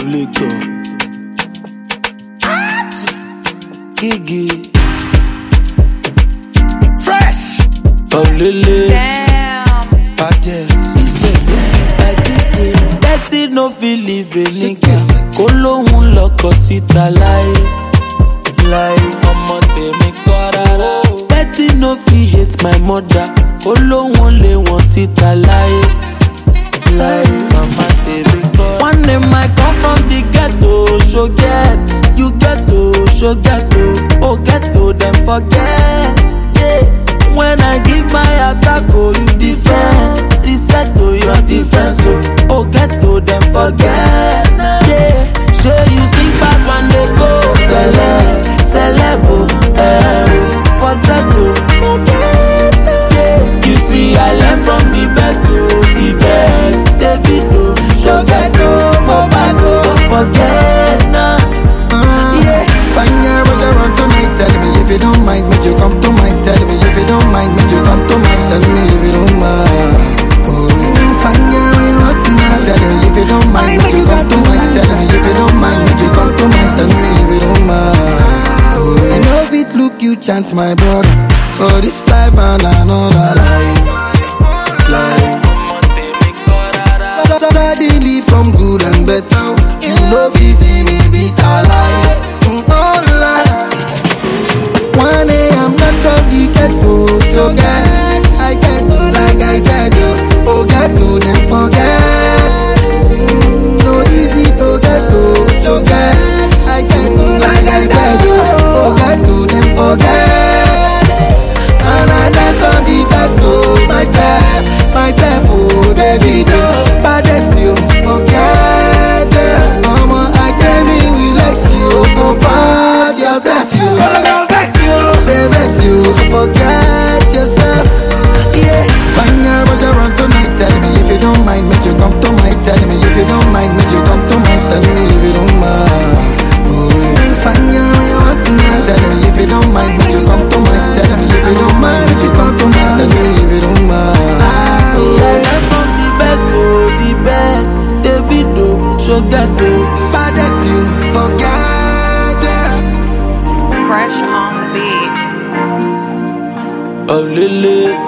Lego. Gigi. Fresh. Oh, Lily. Damn. Betty no feel live a nigga. Kólohun lọkọ síta láyé. Ọmọ tèmi kọ́ rárá. Betty no fit hate my mother. Kólohun lé wọn síta láyé. Mama tèmi kọ́. One name I come from the ghetto. So get, you ghetto, so ghetto. Oh ghetto, them forget. Yeah. When I give my attack, oh you defend. Reset to your defense, oh ghetto, them forget. Yeah, sure you sing fast when they go. Bele, celebo, for Zeto. Yeah, you see I learn from the best, oh the best. Davido, Shogeto, Mobado, don't forget now. Yeah, fine girl, but you run tonight. Tell me if you don't mind, make you come to mind. Tell me if you don't mind, make you come to mind. Tell me if you don't mind. Fine girl, when you want tonight. Tell me if you don't mind, make you come to mind. Tell me if you don't mind, make you come to mind. Tell me if you don't mind. I know if it look you chance, my brother. For this life and another life. Suddenly from good and better. You know if you see me beat alive. One day I'm not of the ghetto, so get. I get to like I said, oh get to them forget. No easy to get to, so get. I get to like I said, oh get to them forget. And I dance on the best, oh myself, oh Davido, baddest you forget. Mama, I came in with less you, compare yourself, you. You forget yourself. Yeah, fine girl, but you run tonight. Tell me if you don't mind, make you come to mind. Tell me if you don't mind, make you come to mind. Tell me if you don't mind. Fine girl, when you want tonight. Tell me if you don't mind, make you come to mind. Tell me if you don't mind, make you come to mind. Tell me if you don't mind. I learn from the best, oh the best. Davido, Shogeto, baddest you forget. Fresh on the beat. Oh Lily.